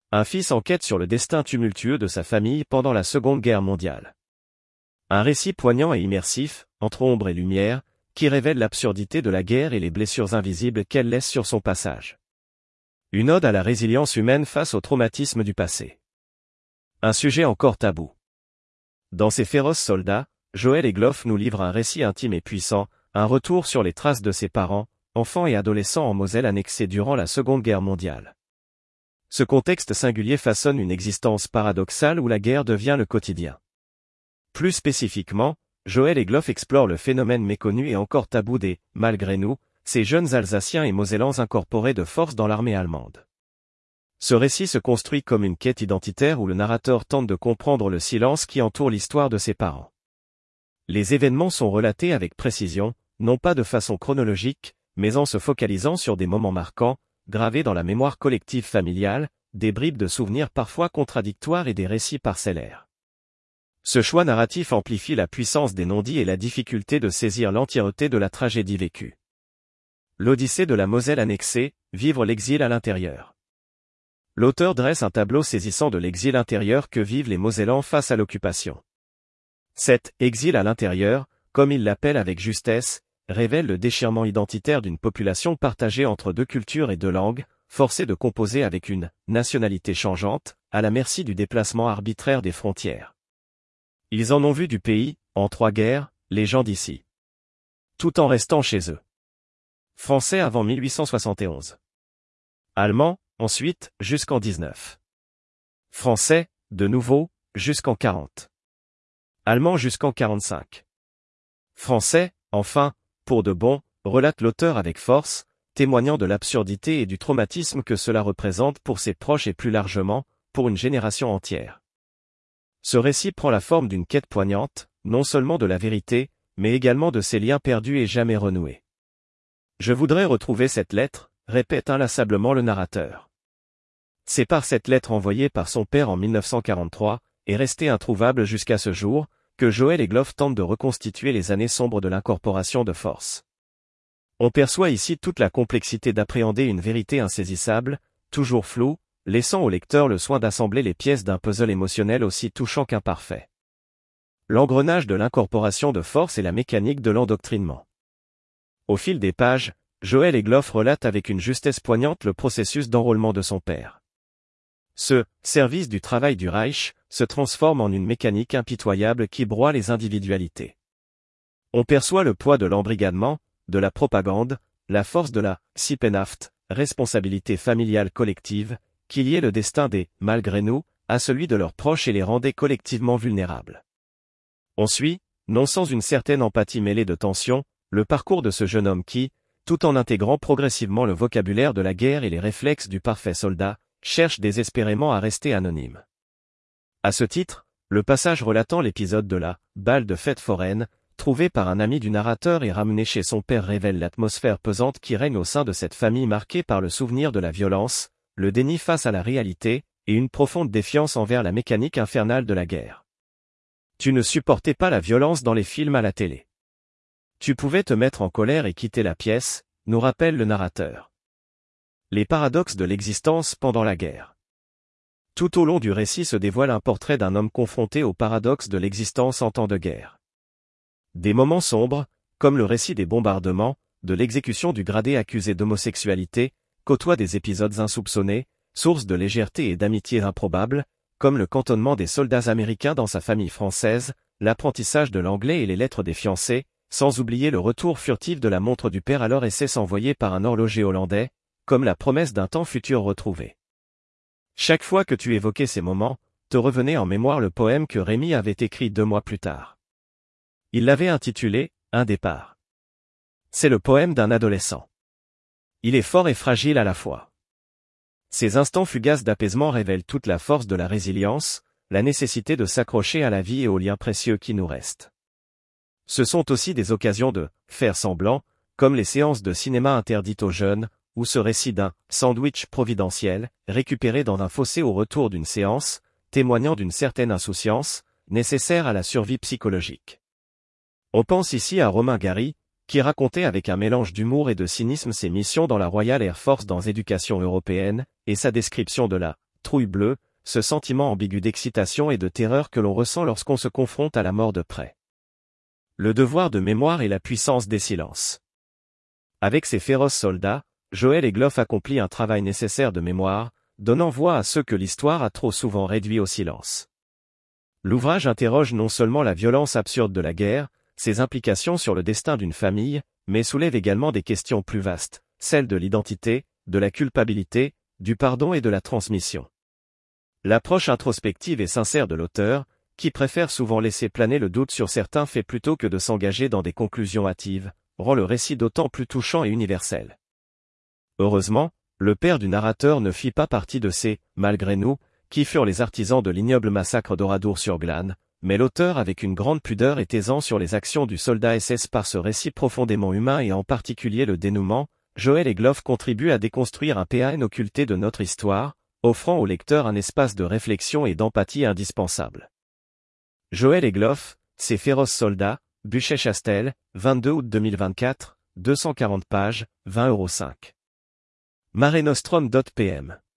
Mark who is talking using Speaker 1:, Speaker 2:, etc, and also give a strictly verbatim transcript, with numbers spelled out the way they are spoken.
Speaker 1: Un fils enquête sur le destin tumultueux de sa famille pendant la Seconde Guerre mondiale. Un récit poignant et immersif, entre ombre et lumière, qui révèle l'absurdité de la guerre et les blessures invisibles qu'elle laisse sur son passage. Une ode à la résilience humaine face au traumatisme du passé. Un sujet encore tabou. Dans Ces féroces soldats, Joël Egloff nous livre un récit intime et puissant, un retour sur les traces de ses parents, enfants et adolescents en Moselle annexés durant la Seconde Guerre mondiale. Ce contexte singulier façonne une existence paradoxale où la guerre devient le quotidien. Plus spécifiquement, Joël Egloff explore le phénomène méconnu et encore tabou des « malgré nous », ces jeunes Alsaciens et Mosellans incorporés de force dans l'armée allemande. Ce récit se construit comme une quête identitaire où le narrateur tente de comprendre le silence qui entoure l'histoire de ses parents. Les événements sont relatés avec précision, non pas de façon chronologique, mais en se focalisant sur des moments marquants, gravés dans la mémoire collective familiale, des bribes de souvenirs parfois contradictoires et des récits parcellaires. Ce choix narratif amplifie la puissance des non-dits et la difficulté de saisir l'entièreté de la tragédie vécue. L'Odyssée de la Moselle annexée, vivre l'exil à l'intérieur. L'auteur dresse un tableau saisissant de l'exil intérieur que vivent les Mosellans face à l'occupation. Cet « exil à l'intérieur », comme il l'appelle avec justesse, révèle le déchirement identitaire d'une population partagée entre deux cultures et deux langues, forcée de composer avec une nationalité changeante, à la merci du déplacement arbitraire des frontières. Ils en ont vu du pays, en trois guerres, les gens d'ici. Tout en restant chez eux. Français avant mille huit cent soixante et onze. Allemands, ensuite, jusqu'en dix-neuf. Français, de nouveau, jusqu'en quarante. Allemands jusqu'en quarante-cinq. Français, enfin, pour de bon, relate l'auteur avec force, témoignant de l'absurdité et du traumatisme que cela représente pour ses proches et plus largement, pour une génération entière. Ce récit prend la forme d'une quête poignante, non seulement de la vérité, mais également de ses liens perdus et jamais renoués. Je voudrais retrouver cette lettre, répète inlassablement le narrateur. C'est par cette lettre envoyée par son père en mille neuf cent quarante-trois, et restée introuvable jusqu'à ce jour, que Joël Egloff tente de reconstituer les années sombres de l'incorporation de force. On perçoit ici toute la complexité d'appréhender une vérité insaisissable, toujours floue, laissant au lecteur le soin d'assembler les pièces d'un puzzle émotionnel aussi touchant qu'imparfait. L'engrenage de l'incorporation de force et la mécanique de l'endoctrinement. Au fil des pages, Joël Egloff relate avec une justesse poignante le processus d'enrôlement de son père. Ce « service du travail du Reich » se transforme en une mécanique impitoyable qui broie les individualités. On perçoit le poids de l'embrigadement, de la propagande, la force de la « Sippenhaft », responsabilité familiale collective, qui liait le destin des « malgré nous » à celui de leurs proches et les rendait collectivement vulnérables. On suit, non sans une certaine empathie mêlée de tension, le parcours de ce jeune homme qui, tout en intégrant progressivement le vocabulaire de la guerre et les réflexes du parfait soldat, cherche désespérément à rester anonyme. À ce titre, le passage relatant l'épisode de la « balle de fête foraine », trouvé par un ami du narrateur et ramené chez son père révèle l'atmosphère pesante qui règne au sein de cette famille marquée par le souvenir de la violence, le déni face à la réalité, et une profonde défiance envers la mécanique infernale de la guerre. Tu ne supportais pas la violence dans les films à la télé. Tu pouvais te mettre en colère et quitter la pièce, nous rappelle le narrateur. Les paradoxes de l'existence pendant la guerre. Tout au long du récit se dévoile un portrait d'un homme confronté aux paradoxes de l'existence en temps de guerre. Des moments sombres, comme le récit des bombardements, de l'exécution du gradé accusé d'homosexualité, côtoient des épisodes insoupçonnés, sources de légèreté et d'amitié improbables, comme le cantonnement des soldats américains dans sa famille française, l'apprentissage de l'anglais et les lettres des fiancés, sans oublier le retour furtif de la montre du père alors S S envoyée par un horloger hollandais, comme la promesse d'un temps futur retrouvé. Chaque fois que tu évoquais ces moments, te revenait en mémoire le poème que Rémi avait écrit deux mois plus tard. Il l'avait intitulé « Un départ ». C'est le poème d'un adolescent. Il est fort et fragile à la fois. Ces instants fugaces d'apaisement révèlent toute la force de la résilience, la nécessité de s'accrocher à la vie et aux liens précieux qui nous restent. Ce sont aussi des occasions de « faire semblant », comme les séances de cinéma interdites aux jeunes, ou ce récit d'un « sandwich providentiel » récupéré dans un fossé au retour d'une séance, témoignant d'une certaine insouciance, nécessaire à la survie psychologique. On pense ici à Romain Gary, qui racontait avec un mélange d'humour et de cynisme ses missions dans la Royal Air Force dans Éducation européenne, et sa description de la trouille bleue, ce sentiment ambigu d'excitation et de terreur que l'on ressent lorsqu'on se confronte à la mort de près. Le devoir de mémoire et la puissance des silences. Avec ses féroces soldats, Joël Egloff accomplit un travail nécessaire de mémoire, donnant voix à ceux que l'histoire a trop souvent réduits au silence. L'ouvrage interroge non seulement la violence absurde de la guerre, ses implications sur le destin d'une famille, mais soulève également des questions plus vastes, celles de l'identité, de la culpabilité, du pardon et de la transmission. L'approche introspective et sincère de l'auteur, qui préfère souvent laisser planer le doute sur certains faits plutôt que de s'engager dans des conclusions hâtives, rend le récit d'autant plus touchant et universel. Heureusement, le père du narrateur ne fit pas partie de ces « malgré nous » qui furent les artisans de l'ignoble massacre d'Oradour-sur-Glane, mais l'auteur avec une grande pudeur et taisant sur les actions du soldat S S par ce récit profondément humain et en particulier le dénouement, Joël Egloff contribue à déconstruire un P A N occulté de notre histoire, offrant au lecteur un espace de réflexion et d'empathie indispensable. Joël Egloff, Ces féroces soldats, Buchet-Chastel, vingt-deux août deux mille vingt-quatre, deux cent quarante pages, vingt euros cinq. Mare Nostrum point p m